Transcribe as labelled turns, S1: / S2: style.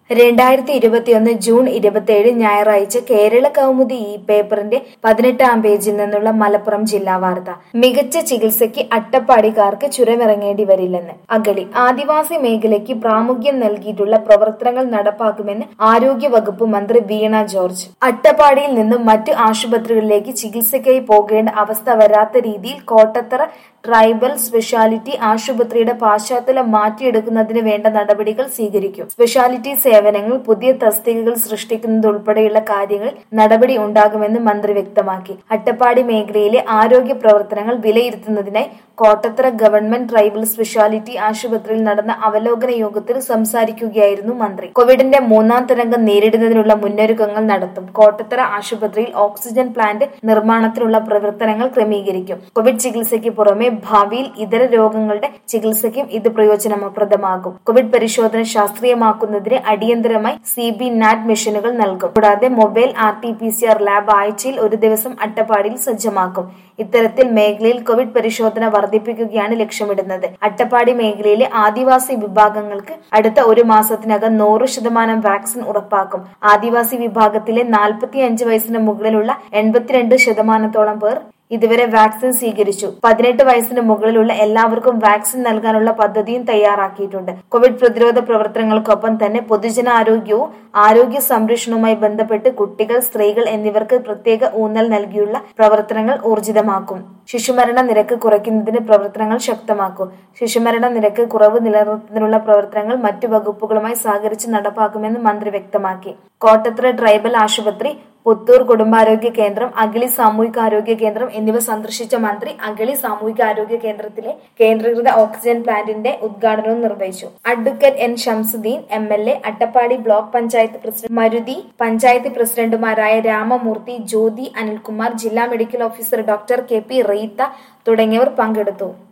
S1: 2021 June 27 ഞായറാഴ്ച കേരള കൗമുദി ഈ പേപ്പറിന്റെ 18-ാം പേജിൽ നിന്നുള്ള മലപ്പുറം ജില്ലാ വാർത്ത. മികച്ച ചികിത്സയ്ക്ക് അട്ടപ്പാടിക്കാർക്ക് ചുരമിറങ്ങേണ്ടി വരില്ലെന്ന് അഗളി. ആദിവാസി മേഖലയ്ക്ക് പ്രാമുഖ്യം നൽകിയിട്ടുള്ള പ്രവർത്തനങ്ങൾ നടപ്പാക്കുമെന്ന് ആരോഗ്യ വകുപ്പ് മന്ത്രി വീണ ജോർജ്. അട്ടപ്പാടിയിൽ നിന്നും മറ്റ് ആശുപത്രികളിലേക്ക് ചികിത്സയ്ക്കായി പോകേണ്ട അവസ്ഥ വരാത്ത രീതിയിൽ കോട്ടത്തറ ട്രൈബൽ സ്പെഷ്യാലിറ്റി ആശുപത്രിയുടെ പശ്ചാത്തലം മാറ്റിയെടുക്കുന്നതിന് വേണ്ട നടപടികൾ സ്വീകരിക്കും. സ്പെഷ്യാലിറ്റി സേവനങ്ങൾ, പുതിയ തസ്തികകൾ സൃഷ്ടിക്കുന്നതുൾപ്പെടെയുള്ള കാര്യങ്ങളിൽ നടപടി ഉണ്ടാകുമെന്ന് മന്ത്രി വ്യക്തമാക്കി. അട്ടപ്പാടി മേഖലയിലെ ആരോഗ്യ പ്രവർത്തനങ്ങൾ വിലയിരുത്തുന്നതിനായി കോട്ടത്തറ ഗവൺമെന്റ് ട്രൈബൽ സ്പെഷ്യാലിറ്റി ആശുപത്രിയിൽ നടന്ന അവലോകന യോഗത്തിൽ സംസാരിക്കുകയായിരുന്നു മന്ത്രി. കോവിഡിന്റെ 3ാം തരംഗം നേരിടുന്നതിനുള്ള മുന്നൊരുക്കങ്ങൾ നടത്തും. കോട്ടത്തറ ആശുപത്രിയിൽ ഓക്സിജൻ പ്ലാന്റ് നിർമ്മാണത്തിനുള്ള പ്രവർത്തനങ്ങൾ ക്രമീകരിക്കും. കോവിഡ് ചികിത്സയ്ക്ക് പുറമെ ഭാവിയിൽ ഇതര രോഗങ്ങളുടെ ചികിത്സയ്ക്കും ഇത് പ്രയോജനപ്രദമാകും. കോവിഡ് പരിശോധന ശാസ്ത്രീയമാക്കുന്നതിന് അടിയന്തരമായി CB-NAT മെഷീനുകൾ നൽകും. കൂടാതെ മൊബൈൽ RT-PCR ലാബ് ആഴ്ചയിൽ ഒരു ദിവസം അട്ടപ്പാടിയിൽ സജ്ജമാക്കും. ഇത്തരത്തിൽ മേഖലയിൽ കോവിഡ് പരിശോധന വർദ്ധിപ്പിക്കുകയാണ് ലക്ഷ്യമിടുന്നത്. അട്ടപ്പാടി മേഖലയിലെ ആദിവാസി വിഭാഗങ്ങൾക്ക് അടുത്ത ഒരു മാസത്തിനകം 100% വാക്സിൻ ഉറപ്പാക്കും. ആദിവാസി വിഭാഗത്തിലെ 45 വയസ്സിന് മുകളിലുള്ള 82% പേർ ഇതുവരെ വാക്സിൻ സ്വീകരിച്ചു. 18 വയസ്സിന് മുകളിലുള്ള എല്ലാവർക്കും വാക്സിൻ നൽകാനുള്ള പദ്ധതിയും തയ്യാറാക്കിയിട്ടുണ്ട്. കോവിഡ് പ്രതിരോധ പ്രവർത്തനങ്ങൾക്കൊപ്പം തന്നെ പൊതുജനാരോഗ്യവും ആരോഗ്യ സംരക്ഷണവുമായി ബന്ധപ്പെട്ട് കുട്ടികൾ, സ്ത്രീകൾ എന്നിവർക്ക് പ്രത്യേക ഊന്നൽ നൽകിയുള്ള പ്രവർത്തനങ്ങൾ ഊർജിതമാക്കും. ശിശുമരണ നിരക്ക് കുറയ്ക്കുന്നതിന് പ്രവർത്തനങ്ങൾ ശക്തമാക്കും. ശിശുമരണ നിരക്ക് കുറവ് നിലനിർത്തുന്നതിനുള്ള പ്രവർത്തനങ്ങൾ മറ്റു വകുപ്പുകളുമായി സഹകരിച്ച് നടപ്പാക്കുമെന്ന് മന്ത്രി വ്യക്തമാക്കി. കോട്ടത്തറ ട്രൈബൽ ആശുപത്രി, പുത്തൂർ കുടുംബാരോഗ്യ കേന്ദ്രം, അഗളി സാമൂഹികാരോഗ്യ കേന്ദ്രം എന്നിവ സന്ദർശിച്ച മന്ത്രി അഗളി സാമൂഹികാരോഗ്യ കേന്ദ്രത്തിലെ കേന്ദ്രീകൃത ഓക്സിജൻ പ്ലാന്റിന്റെ ഉദ്ഘാടനവും നിർവഹിച്ചു. Advocate N. Shamsuddeen MLA, Attappadi block panchayat president Maruthi, panchayat പ്രസിഡന്റുമാരായ രാമമൂർത്തി, ജ്യോതി, അനിൽകുമാർ, ജില്ലാ medical officer doctor KP Reetha തുടങ്ങിയവർ പങ്കെടുത്തു.